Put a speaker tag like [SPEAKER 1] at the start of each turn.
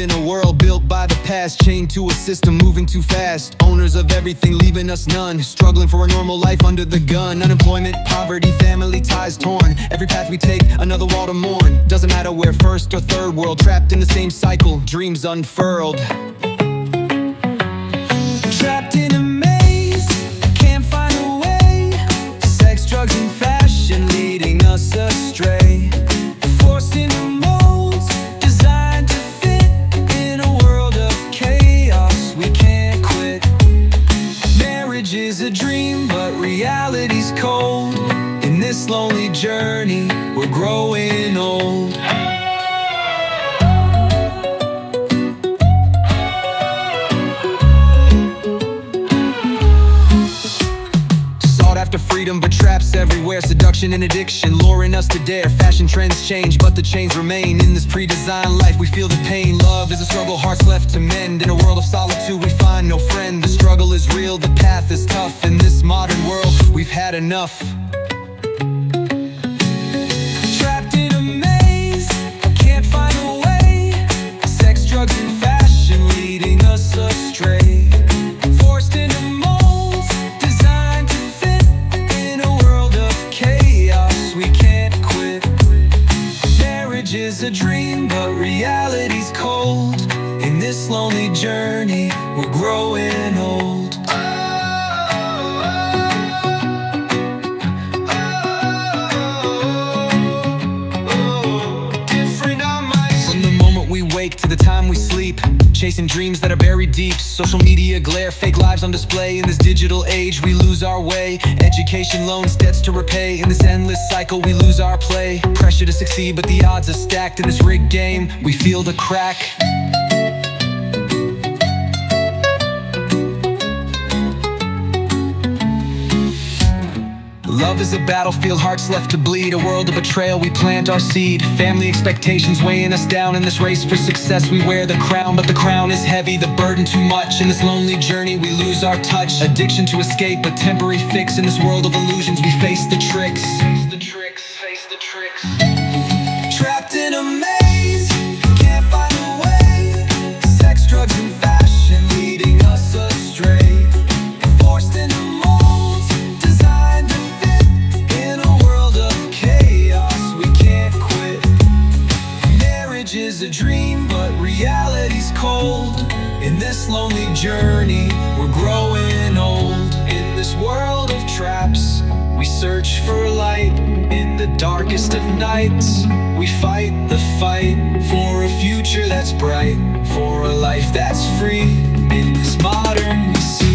[SPEAKER 1] in a world built by the past, chained to a system moving too fast. Owners of everything leaving us none, struggling for a normal life under the gun. Unemployment, poverty, family ties torn. Every path we take, another wall to mourn. Doesn't matter where, first or third world, trapped in the same cycle, dreams unfurled. Trapped in a maze, can't find a way. Sex, drugs, and fashion leading us astray. Forced into molds designed to fit in a world of chaos. We can't quit. Marriage is a dream, but reality's cold. In this lonely journey, we're growing old. After freedom, but traps everywhere. Seduction and addiction luring us to dare. Fashion trends change, but the chains remain. In this pre-designed life, we feel the pain. Love is a struggle, hearts left to mend. In a world of solitude, we find no friend. The struggle is real, the path is tough. In this modern world, we've had enough. Trapped in a maze, can't find a way. Sex, drugs, and fashion leading us astray. Forced into molds designed to fit in a world of chaos. We can't quit. Marriage is a dream, but reality's cold. In this lonely journey, we're growing old. To the time we sleep, chasing dreams that are buried deep. Social media glare, fake lives on display. In this digital age, we lose our way. Education, loans, debts to repay. In this endless cycle, we lose our play. Pressure to succeed, but the odds are stacked. In this rigged game, we feel the crack. Love is a battlefield, hearts left to bleed. A world of betrayal, we plant our seed. Family expectations weighing us down. In this race for success, we wear the crown. But the crown is heavy, the burden too much. In this lonely journey, we lose our touch. Addiction to escape, a temporary fix. In this world of illusions, we face the tricks. Face the tricks, face the tricks. Trapped in a maze, can't find a way. Sex, drugs, and fashion leading us astray. Forced into molds designed to fit in a world of chaos. We can't quit. Marriage is a dream, but reality's cold. In this lonely journey, we're growing old. In this world of traps, we search for light. In the darkest of nights, we fight the fight for a future that's bright, for a life that's free. In this modern we see